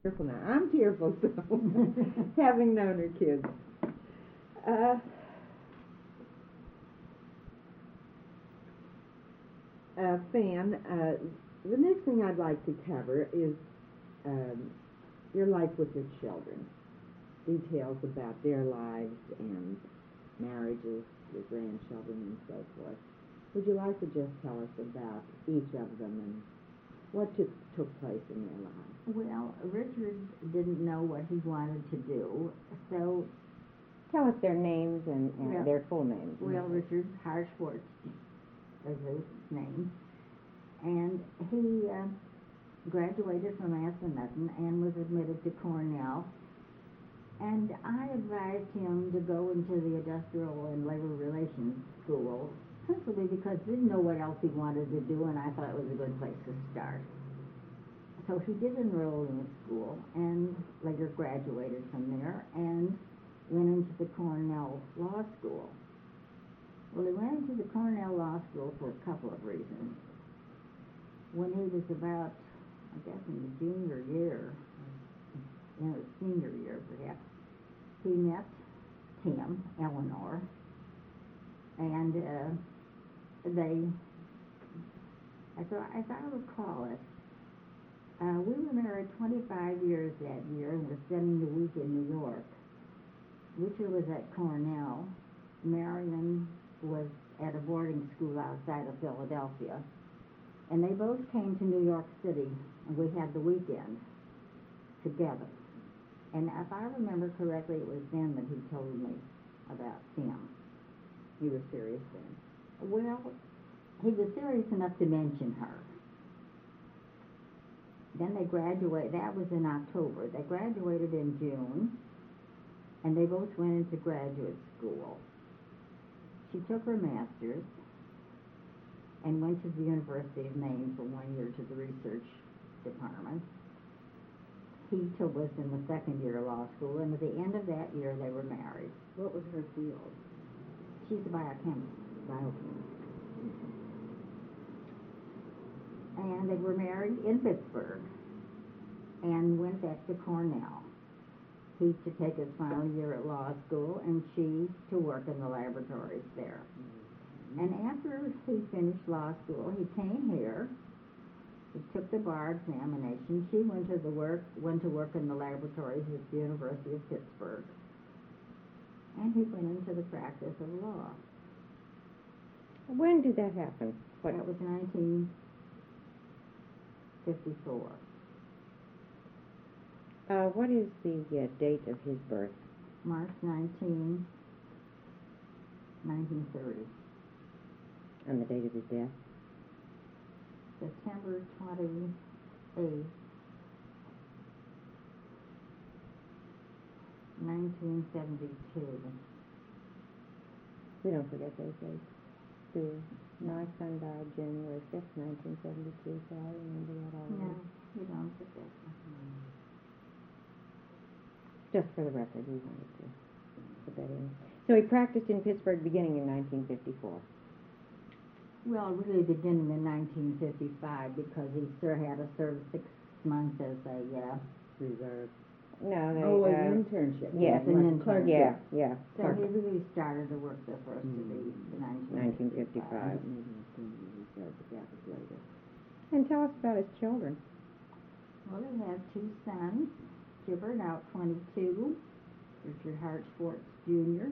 Tearful now. I'm tearful, so having known her kids. Uh, Fan, the next thing I'd like to cover is um, your life with your children. Details about their lives and marriages, your grandchildren, and so forth. Would you like to just tell us about each of them and what took place in their lives? Well, Richard didn't know what he wanted to do, so... Tell us their names and their full names. Well, Richard Harschwartz is his name, and he graduated from Aspen and was admitted to Cornell. And I advised him to go into the Industrial and Labor Relations School, principally because he didn't know what else he wanted to do, and I thought it was a good place to start. So he did enroll in the school and later graduated from there and went into the Cornell Law School. Well, he went into the Cornell Law School for a couple of reasons. When he was about, I guess, in the junior year, senior year perhaps, he met Tim, Eleanor, and they, as I recall it, we were married 25 years that year and were spending the week in New York. Richard was at Cornell. Marion was at a boarding school outside of Philadelphia. And they both came to New York City, and we had the weekend together. And if I remember correctly, it was then that he told me about Tim. He was serious then? Well, he was serious enough to mention her. Then they graduated. That was in October. They graduated in June, and they both went into graduate school. She took her master's and went to the University of Maine for 1 year to the research department. He was in the second year of law school, and at the end of that year, they were married. What was her field? She's a biochemist. And they were married in Pittsburgh and went back to Cornell. He to take his final year at law school, and she to work in the laboratories there. Mm-hmm. And after he finished law school, he came here. He took the bar examination. She went to work in the laboratories at the University of Pittsburgh. And he went into the practice of law. When did that happen? That was 1954. What is the date of his birth? March 1930. And the date of his death? September 28th, 1972. We don't forget those dates. My son died January 5th, 1972, so I remember that already. No, we don't forget. Just for the record, we wanted to put that in. So he practiced in Pittsburgh beginning in 1954. Well, really beginning in 1955 because he had to serve 6 months as a reserve. No, an internship. Yes, an internship. Yeah. So he really started to work the first of the 1955. And tell us about his children. Well, he has 2 sons. Gibber, now 22, Richard Hartschwartz Jr.,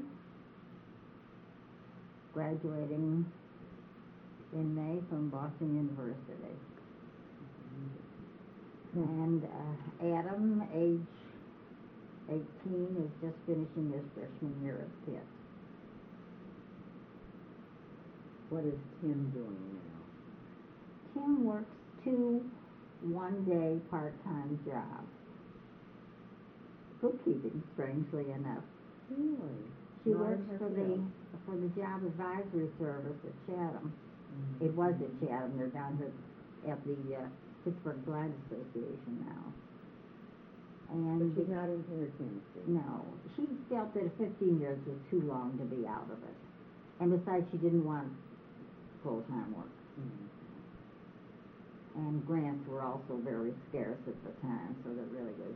graduating in May from Boston University. And Adam, age 18, is just finishing his freshman year at Pitt. What is Tim doing now? Tim works 2 one-day part-time jobs. Bookkeeping, strangely enough. Really? She works for the Job Advisory Service at Chatham. Mm-hmm. It was at Chatham. They're down here at the Pittsburgh Blind Association now. And but she's not into her chemistry. No. She felt that 15 years was too long to be out of it. And besides, she didn't want full-time work. Mm-hmm. And grants were also very scarce at the time, so there really was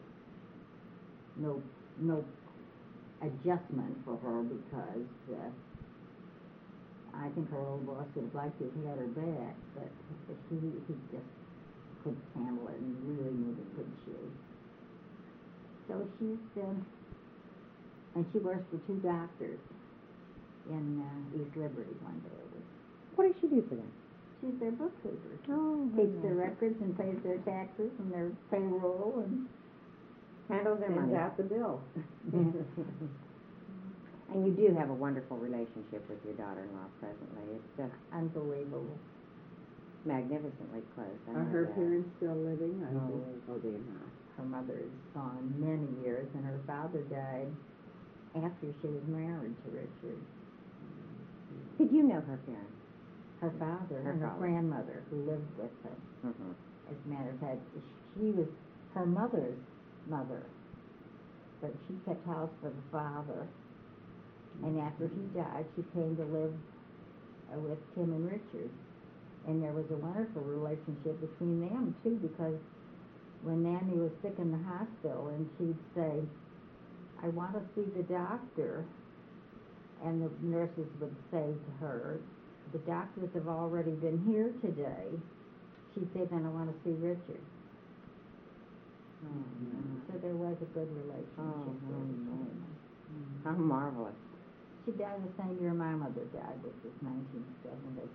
no adjustment for her because I think her old boss would have liked to have had her back, but he just couldn't handle it and really needed good shoes. So and she works for 2 doctors in East Liberty one day a week. What does she do for them? She's their bookkeeper. Oh, Keeps their records and pays their taxes and their payroll and handles their Sends money. out the bill. And you do have a wonderful relationship with your daughter-in-law presently. It's just unbelievable. magnificently close. I Are know her that. parents still living? No. Oh, they're not. Her mother is gone many years, and her father died after she was married to Richard. Did you know her parents? Her father Her and her father. grandmother, who lived with her. Mm-hmm. As a matter of fact, she was her mother's mother, but she kept house for the father. And after he died, she came to live with Tim and Richard. And there was a wonderful relationship between them, too, because when Nanny was sick in the hospital and she'd say, I want to see the doctor, and the nurses would say to her, the doctors have already been here today. She'd say, then I want to see Richard. So there was a good relationship there between them. How marvelous. She died the same year my mother died, which was 1970.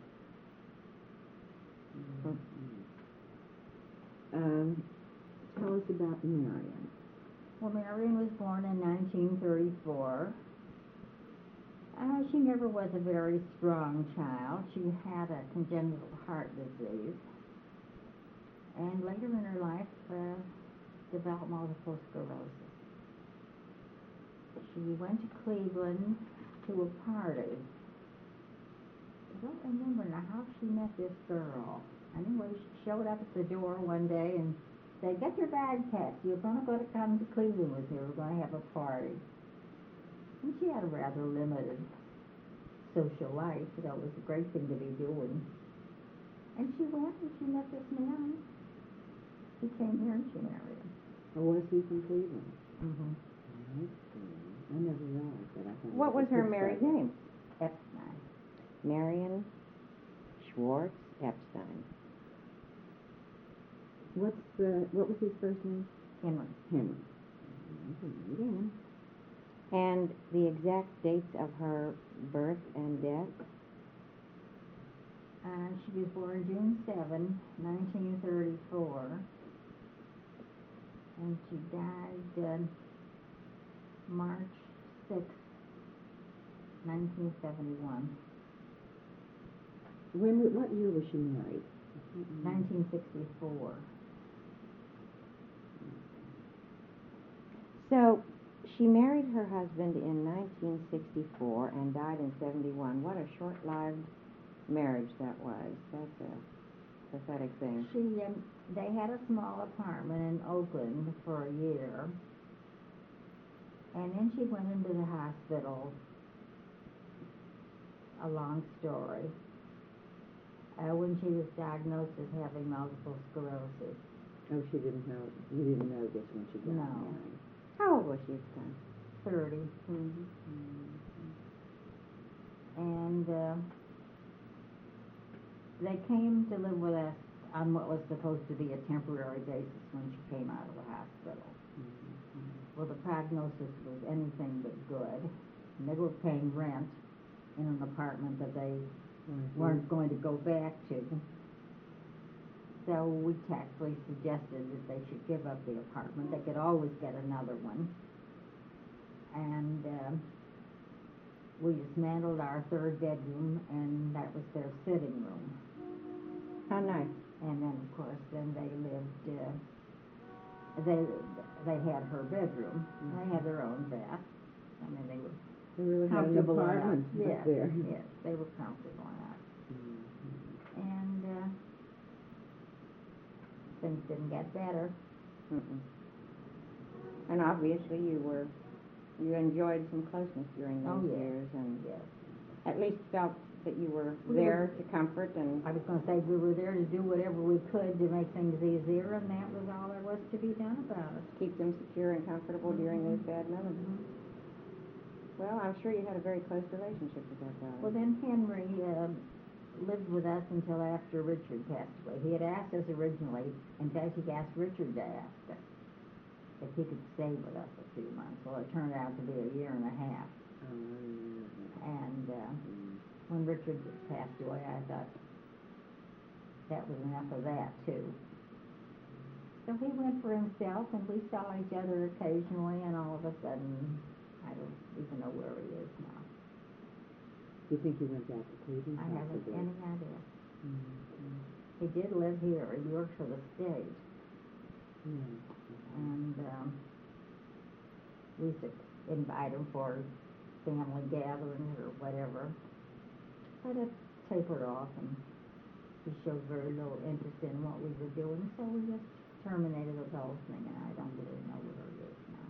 Tell us about Marion. Well, Marion was born in 1934. She never was a very strong child. She had a congenital heart disease. And later in her life, developed multiple sclerosis. She went to Cleveland to a party. I don't remember now how she met this girl. Anyway, she showed up at the door one day and said, get your bag packed. You're going to come to Cleveland with me. We're going to have a party. And she had a rather limited social life. That was a great thing to be doing. And she went and she met this man. He came here and she married him. Or was he from Cleveland? Mm-hmm. I never realized that. I thought What was her married name? Epstein. Marion Schwartz Epstein. What was his first name? Henry. Henry. And the exact dates of her birth and death? She was born June 7, 1934. And she died March 6, 1971. What year was she married? 1964. So she married her husband in 1964 and died in 71. What a short-lived marriage that was. That's a pathetic thing. They had a small apartment in Oakland for a year, and then she went into the hospital. A long story. When she was diagnosed as having multiple sclerosis. Oh, you didn't know this when she got No. married. How old was she at the time? 30. And they came to live with us on what was supposed to be a temporary basis when she came out of the hospital. Well, the prognosis was anything but good. And they were paying rent in an apartment that they weren't going to go back to. So we tactfully suggested that they should give up the apartment. They could always get another one. And we dismantled our 3rd bedroom, and that was their sitting room. How nice. And then, of course, then they lived, they had her bedroom. They had their own bath. I mean, they were really had an comfortable apartment enough. up there. Yes, they were comfortable enough. And things didn't get better. And obviously you enjoyed some closeness during those Oh, yes. years and Yes. at least felt that you were there to comfort and... I was gonna say, we were there to do whatever we could to make things easier, and that was all there was to be done about it. keep them secure and comfortable during those bad moments. Well, I'm sure you had a very close relationship with that daughter. Well, then Henry lived with us until after Richard passed away. He had asked us originally, in fact, he asked Richard to ask us if he could stay with us a few months. Well, it turned out to be a year and a half. And when Richard passed away, I thought that was enough of that, too. So he went for himself, and we saw each other occasionally, and all of a sudden, I don't even know where he is now. Do you think he went back to Cleveland? I haven't possibly? any idea. Mhm. He did live here. He worked for the state. Yeah. And we used to invite him for family gatherings or whatever. But it tapered off, and he showed very little interest in what we were doing, so we just terminated the whole thing, and I don't really know where he is now.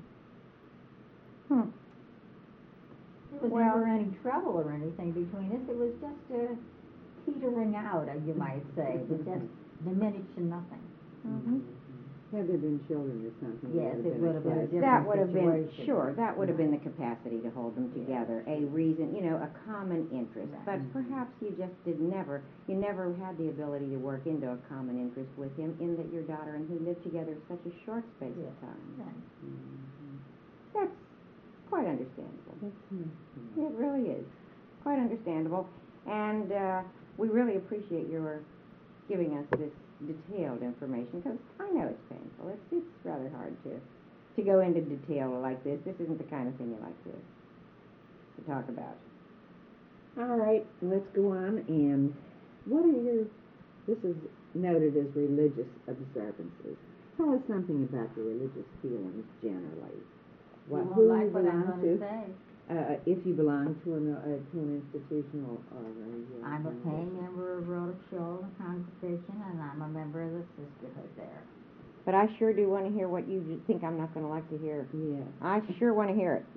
There was Well- never any trouble or anything between us. It was just a petering out, you might say. It was just diminished to nothing. Had there been children or something? Yes, it would have been a crisis. different That would have been, situation. sure, that would have been the capacity to hold them together, a reason, a common interest. But Right. perhaps you just you never had the ability to work into a common interest with him in that your daughter and he lived together such a short space of time. Right. That's quite understandable. That's nice. It really is. Quite understandable. And we really appreciate your giving us this detailed information, because I know it's painful. It's rather hard to go into detail like this. This isn't the kind of thing you like to talk about. All right, let's go on. And what are this is noted as religious observances. Tell us something about your religious feelings generally. You won't who like you what I'm belong going to to, say. if you belong to an institution or a I'm a congregation. paying member of Rhoda Shoal congregation, and I'm a member of the sisterhood there. But I sure do want to hear what you think I'm not going to like to hear. Yeah. I sure want to hear it.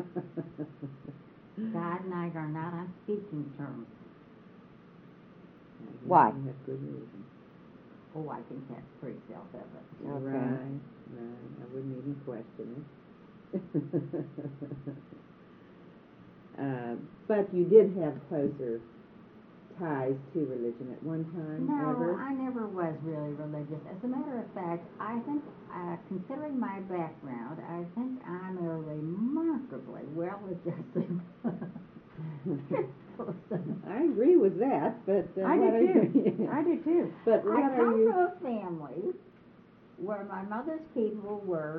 God and I are not on speaking terms. Why? You have good reason. Oh, I think that's pretty self-evident. Okay. Right. I wouldn't even question it. But you did have closer ties to religion at one time, No, ever? I never was really religious. As a matter of fact, I think, considering my background, I think I'm a remarkably well-adjusted person. I agree with that, but I what do are you- too. I do too. But I what are come you? from a family where my mother's people were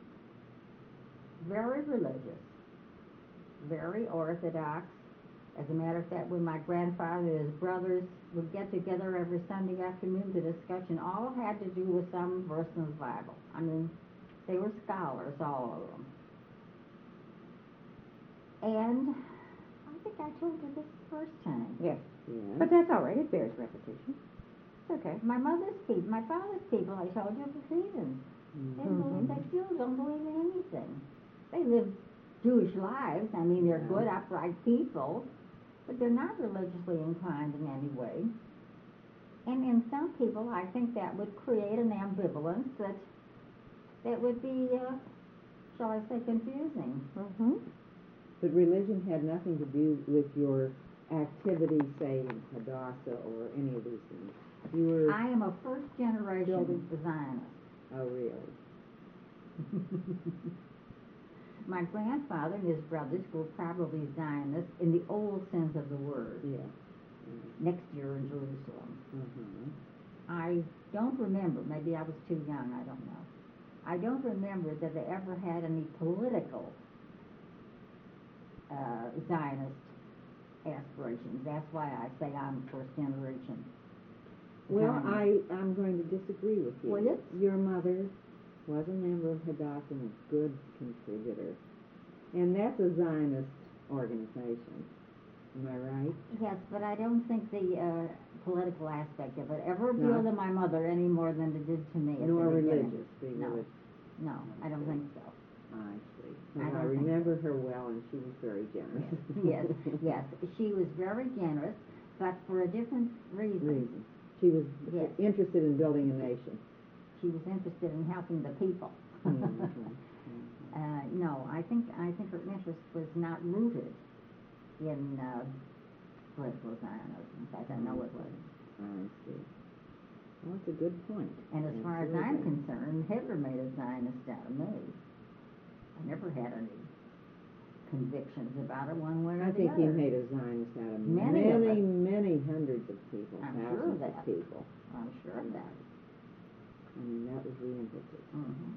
very religious, very orthodox. As a matter of fact, when my grandfather and his brothers would get together every Sunday afternoon, the discussion all had to do with some verse in the Bible. I mean, they were scholars, all of them. And I think I told you this the first time. Yes. Yeah. But that's all right. It bears repetition. It's okay. My mother's people, my father's people, I told you, were heathens. They still don't believe in anything. They live Jewish lives. I mean, they're good, upright people, but they're not religiously inclined in any way. And in some people, I think that would create an ambivalence that would be, shall I say, confusing. Mm-hmm. But religion had nothing to do with your activity, say, in Hadassah or any of these things. You were. I am a first-generation Building. Zionist. Oh, really? My grandfather and his brothers were probably Zionists in the old sense of the word, Yeah. next year in Jerusalem. Mm-hmm. I don't remember, maybe I was too young, I don't know. I don't remember that they ever had any political Zionist aspirations. That's why I say I'm first generation. Well, Zionist. I'm going to disagree with you. Will you? Your mother was a member of Hadassah and a good contributor. And that's a Zionist organization. Am I right? Yes, but I don't think the political aspect of it ever No. appealed to my mother any more than it did to me at Nor the beginning. religious. No. No, I don't think so. I see. I Well, I don't think remember her well, and she was very generous. Yes, yes. She was very generous, but for a different reason. She was Yes. interested in building a nation. She was interested in helping the people. Mhm. No, I think her interest was not rooted in political Zionism. In fact, I know it was. I see. Well, that's a good point. And as far as I'm Absolutely. concerned, Hitler made a Zionist out of me. I never had any convictions about it one way or I the think other. he made a Zionist out of Many of us. many hundreds of people, I'm sure of thousands that. of people. I'm sure of that. I mean, that was the impetus. Mm-hmm.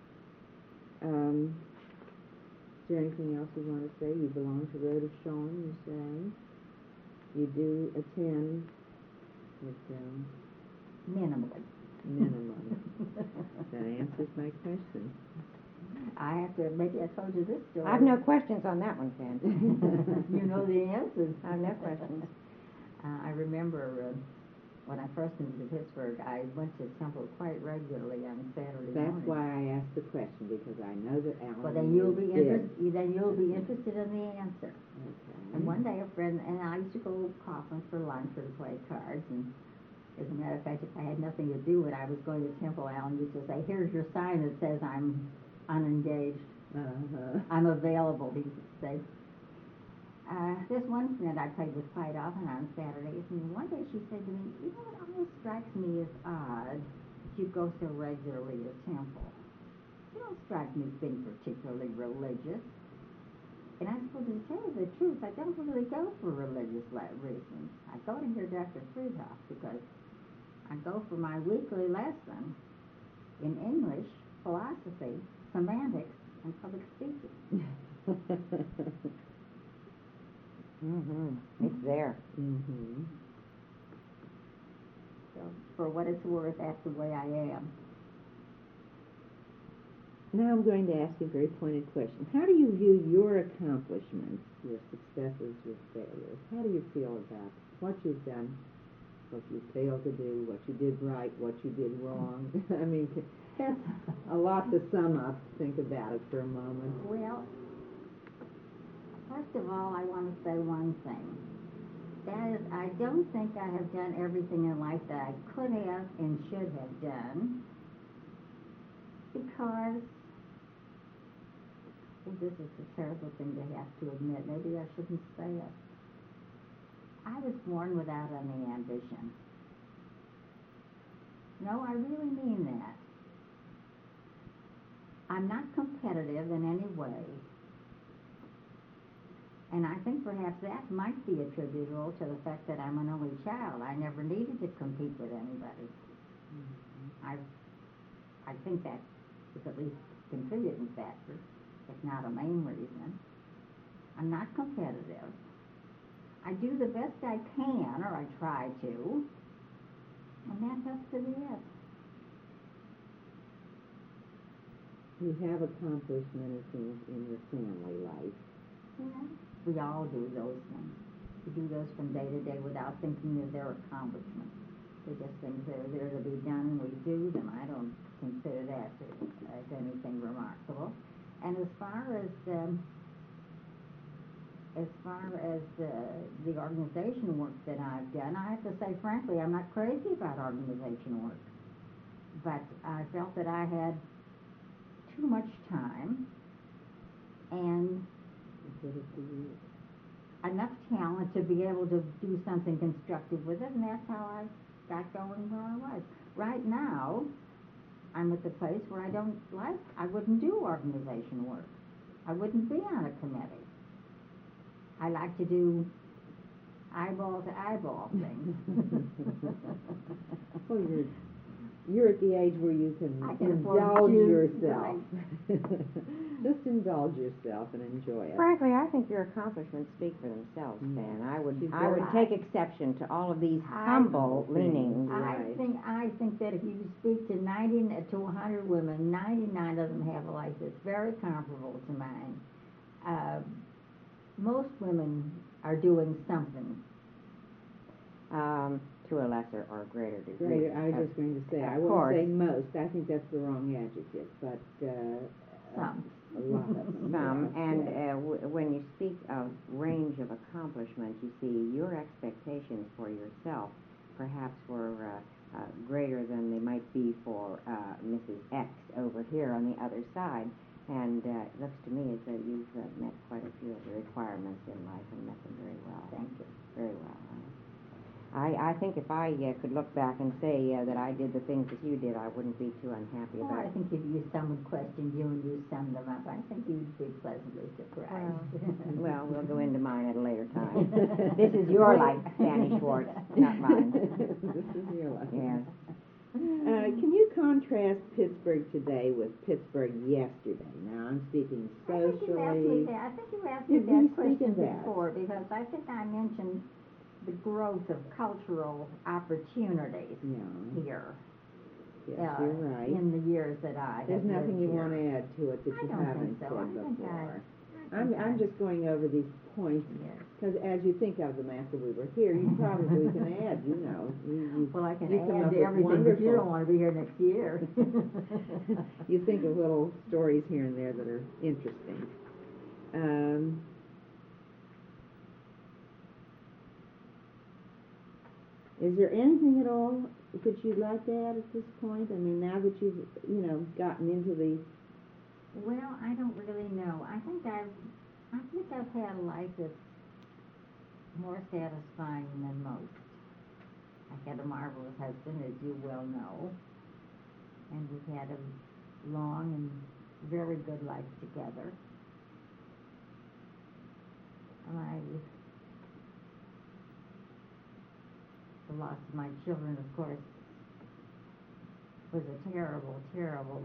Is there anything else you want to say? You belong to Rhoda Shawn, you say. You do attend at Minimally. minimum. That answers my question. I have to, maybe I told you this story. I've no questions on that one, Ken. You know the answers. I've no questions. I remember when I first moved to Pittsburgh, I went to temple quite regularly on Saturday That's mornings. why I asked the question, because I know that Alan Well, then you'll be did. interested in the answer. Okay. And one day a friend and I used to go to Coffin for lunch or to play cards, and as a matter of fact, if I had nothing to do and I was going to temple, Alan used to say, "Here's your sign that says I'm unengaged. Uh-huh. I'm available," he would say. This one friend I played with quite often on Saturdays, and one day she said to me, "You know, it always strikes me as odd that you go so regularly to temple. You don't strike me as being particularly religious." And I suppose to tell you the truth, I don't really go for religious reasons. I go to hear Dr. Friedhoff because I go for my weekly lesson in English, philosophy, semantics, and public speaking. It's there. Mm-hmm. So for what it's worth, that's the way I am. Now I'm going to ask you a very pointed question. How do you view your accomplishments, your successes, your failures? How do you feel about what you've done, what you failed to do, what you did right, what you did wrong? I mean, that's a lot to sum up. Think about it for a moment. Well, first of all, I want to say one thing. That is, I don't think I have done everything in life that I could have and should have done because, well, this is a terrible thing to have to admit. Maybe I shouldn't say it. I was born without any ambition. No, I really mean that. I'm not competitive in any way. And I think perhaps that might be attributable to the fact that I'm an only child. I never needed to compete with anybody. Mm-hmm. I think that is at least a contributing factor, if not a main reason. I'm not competitive. I do the best I can, or I try to, and that has to be it. You have accomplished many things in your family life. Yeah. We all do those things. We do those from day to day without thinking that they're accomplishments. They're just things that are there to be done, and we do them. I don't consider that as anything remarkable. And as far as the organization work that I've done, I have to say, frankly, I'm not crazy about organization work. But I felt that I had too much time and enough talent to be able to do something constructive with it, and that's how I got going where I was. Right now, I'm at the place where I wouldn't do organization work. I wouldn't be on a committee. I like to do eyeball to eyeball things. Well, you're at the age where you can indulge yourself. Just indulge yourself and enjoy it. Frankly, I think your accomplishments speak for themselves, Stan. I would take exception to all of these humble leanings. I think that if you speak to 90 to 100 women, 99 of them have a life that's very comparable to mine. Most women are doing something. To a lesser or greater degree. I was just going to say, I wouldn't say most. I think that's the wrong adjective. But Some. A lot of them. Some, yes, and yes. when you speak of range of accomplishment, you see your expectations for yourself perhaps were greater than they might be for Mrs. X over here on the other side. And it looks to me as though you've met quite a few of the requirements in life and met them very well. Thank you. Very well. I think if I could look back and say that I did the things that you did, I wouldn't be too unhappy Well, about I it. think if someone questioned you and you summed them up, I think you'd be pleasantly surprised. Well, we'll go into mine at a later time. This is your life, Fanny Schwartz, not mine. This is your life. Yes. Can you contrast Pittsburgh today with Pittsburgh yesterday? Now, I'm speaking socially. I think you asked me You that speak question of that. before, because I think I mentioned the growth of cultural opportunities Yeah. here. Yes, you're right. In the years that I have There's nothing lived you here. want to add to it that I you don't haven't think so. said I think before. I I'm think just going over these points Yes. because as you think of them after we were here, you probably can add. You know, Well, I can you come add up to with everything, but you wonderful- don't want to be here next year. You think of little stories here and there that are interesting. Is there anything at all that you'd like to add at this point? I mean, now that you've, gotten into the... Well, I don't really know. I think I've had a life that's more satisfying than most. I had a marvelous husband, as you well know, and we've had a long and very good life together. The loss of my children, of course, was a terrible, terrible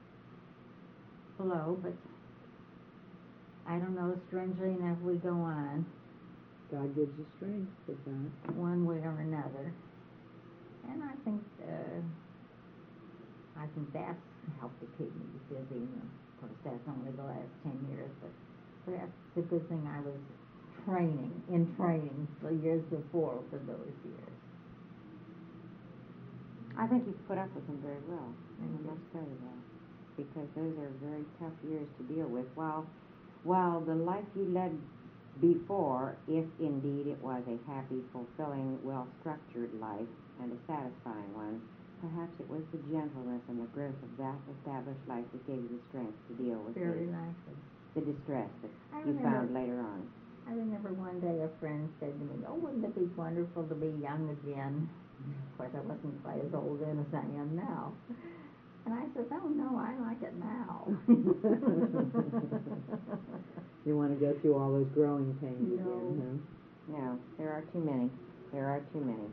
blow, but I don't know, strangely enough, we go on God gives you strength for that. one way or another. And I think that's helped to keep me busy. And of course, that's only the last 10 years, but that's the good thing. I was in training the years before for those years. I think you've put up with them very well. Thank you. Must tell you that. Because those are very tough years to deal with. While the life you led before, if indeed it was a happy, fulfilling, well-structured life and a satisfying one, perhaps it was the gentleness and the growth of that established life that gave you the strength to deal with Very likely. the distress that I you found remember- later on. I remember one day a friend said to me, "Oh, wouldn't it be wonderful to be young again?" Of course, I wasn't quite as old then as I am now. And I said, "Oh, no, I like it now." You want to go through all those growing pains No. again, No, there are too many. There are too many.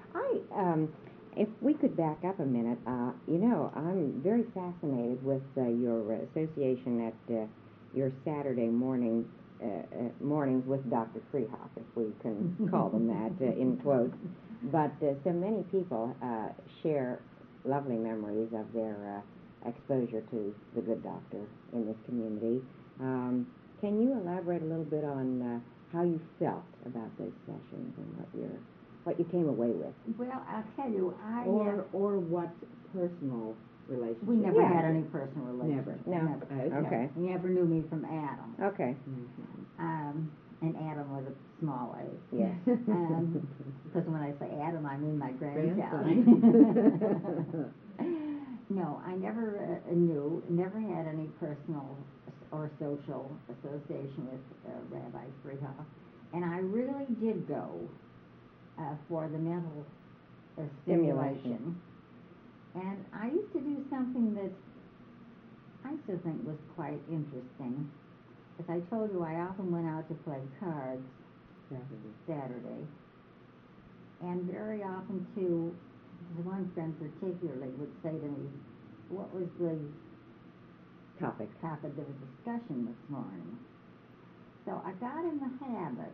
If we could back up a minute, I'm very fascinated with your association at your Saturday mornings with Dr. Freehoff, if we can call them that, in quotes. But so many people share lovely memories of their exposure to the good doctor in this community. Can you elaborate a little bit on how you felt about those sessions and what you came away with? Well, I'll tell you, or what personal relationship? we never Yeah. had any personal relationship. No. Never. Okay. He never knew me from Adam. Okay. And Adam was a small A. Yes. Because when I say Adam, I mean my grandchild. Grandson. No, I never never had any personal or social association with Rabbi Freehoff. And I really did go for the mental stimulation. And I used to do something that I used to think was quite interesting. As I told you, I often went out to play cards Saturday. And very often, too, one friend particularly would say to me, "What was the Topic. topic of the discussion this morning?" So I got in the habit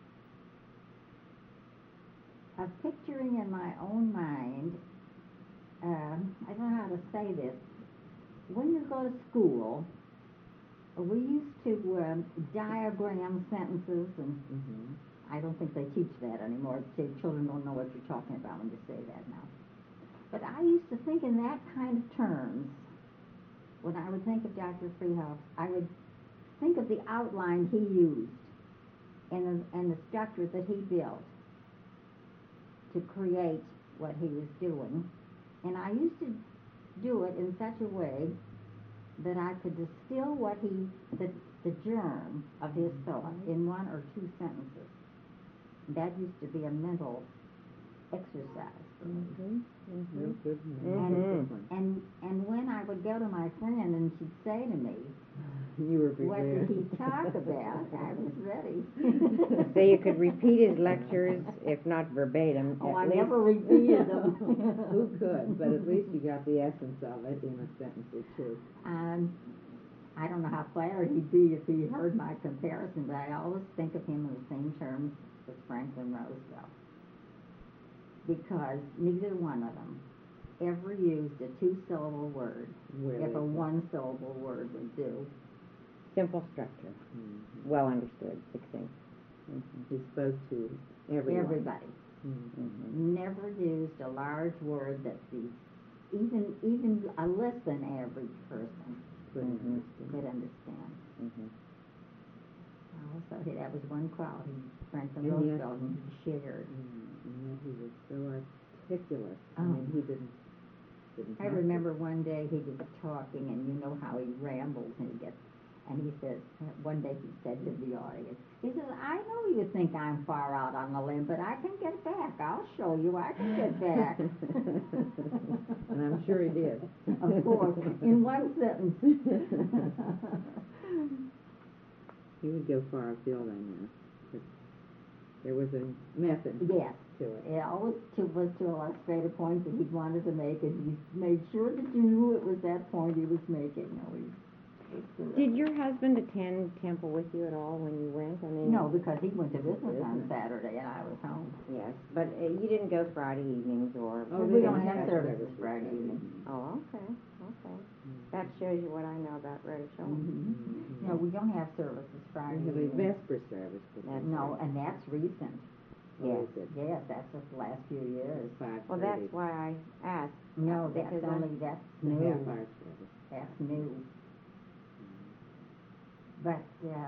of picturing in my own mind, I don't know how to say this, when you go to school, we used to diagram sentences, and I don't think they teach that anymore. Children don't know what you're talking about when you say that now. But I used to think in that kind of terms when I would think of Dr. Freehouse, I would think of the outline he used and the structure that he built to create what he was doing. And I used to do it in such a way that I could distill the germ of his thought in one or two sentences. That used to be a mental exercise for me. Real good. And when I would go to my friend and she'd say to me, You were what prepared. did he talk about? I was ready. So you could repeat his lectures, if not verbatim. Oh, at I least. never repeated them. Who could? But at least you got the essence of it in a sentence or two. I don't know how flattered he'd be if he heard my comparison, but I always think of him in the same terms as Franklin Roosevelt. Because neither one of them ever used a two-syllable word Really if a good. one-syllable word would do. Simple structure, well understood, succinct. He spoke to everyone. Everybody. Mhm. Never used a large word that even a less than average person could understand. So that was one quality Franklin And yet- Roosevelt shared. And yet he was so articulate. I Oh. mean, he didn't I have to. remember one day he was talking, and you know how he rambles and he said, one day he said to the audience, he said, I know you think I'm far out on the limb, but I can get back. I'll show you I can get back. And I'm sure he did. Of course, in one sentence. He would go far afield on that. But there was a method Yes. to it. It always was to illustrate a point that he wanted to make, and he made sure that you knew it was that point he was making. No, he was terrific. Did your husband attend temple with you at all when you went? I mean, No, because he went to business on Saturday and I was home. Yes, but you didn't go Friday evenings or. Oh, We they don't didn't have have services services Friday Friday evening. Oh, okay. That shows you what I know about Rhoda Sholem. Mm-hmm. No, we don't have services Friday We have a evening. vesper service. But No, and that's recent. Oh, is it? Yes, that's just the last few years. 5:30. Well, that's why I asked. No, that's because that's The new. half-hour service. That's new. But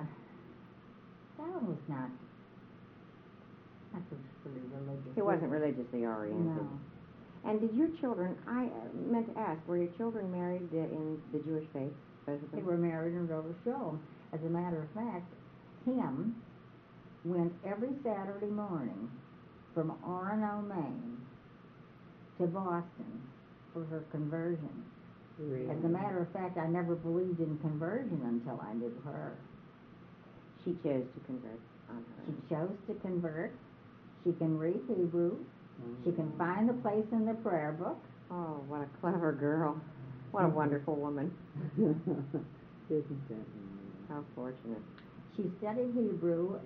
Sal was not particularly religious. He wasn't religiously oriented. No. And did your children, I meant to ask, were your children married in the Jewish faith, both of They them? were married in Rhoda Sholem. As a matter of fact, Tim went every Saturday morning from Orono, Maine to Boston for her conversion. Really? As a matter of fact, I never believed in conversion until I knew her. She chose to convert on her She own. chose to convert. She can read Hebrew. She can find the place in the prayer book. Oh, what a clever girl. What a wonderful woman. Isn't that wonderful? How fortunate. She studied Hebrew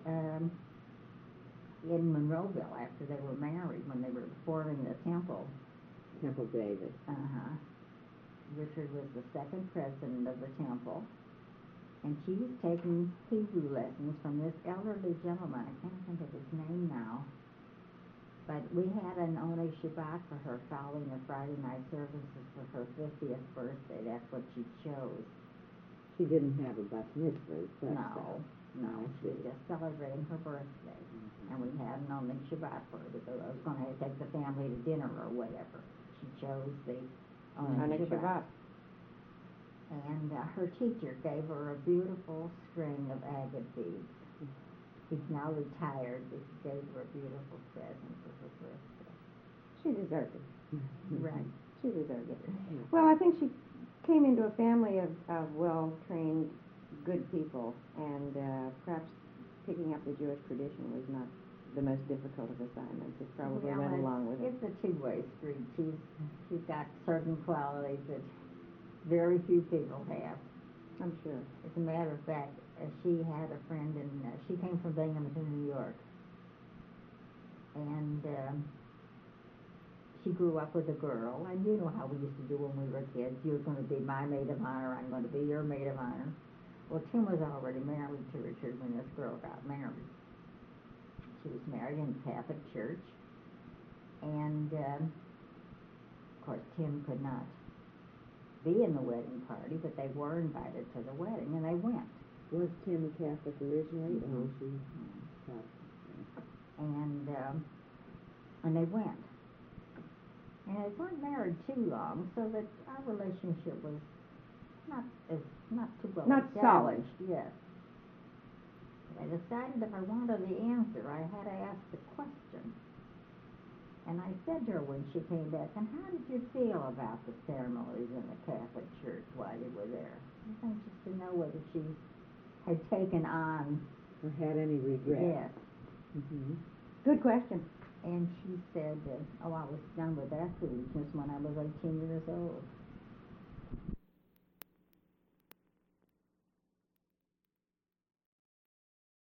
in Monroeville after they were married, when they were forming the temple. Temple David. Uh-huh. Richard was the second president of the temple, and she was taking Hebrew lessons from this elderly gentleman. I can't think of his name now. But we had an Onei Shabbat for her following the Friday night services for her 50th birthday. That's what she chose. She didn't have a bat mitzvah, but No, she was just celebrating her birthday. And we had an Onei Shabbat for her because I was going to take the family to dinner or whatever. She chose the Onei Shabbat. And her teacher gave her a beautiful string of agate beads. He's now retired, but he gave her a beautiful present for her birthday. She deserved it. Right. She deserved it. Well, I think she came into a family of well-trained, good people, and perhaps picking up the Jewish tradition was not the most difficult of assignments. It probably went along with it. It's a two-way street. She's got certain qualities that very few people have. I'm sure. As a matter of fact, she had a friend, and she came from Binghamton, New York. And she grew up with a girl, and you know how we used to do when we were kids. You're going to be my maid of honor, I'm going to be your maid of honor. Well, Tim was already married to Richard when this girl got married. She was married in the Catholic Church, and of course Tim could not be in the wedding party, but they were invited to the wedding, and they went. Was Tammy Catholic originally? Mhm. Oh, she's Catholic. And they went. And they weren't married too long, so that our relationship was not too well Not solid. established. Yes. But I decided if I wanted the answer, I had to ask the question. And I said to her when she came back, "And how did you feel about the ceremonies in the Catholic Church while you were there?" I think just to know whether she had taken on. Or had any regret? Yes. Mm-hmm. Good question. And she said, "Oh, I was done with that foolishness when I was 18 years old."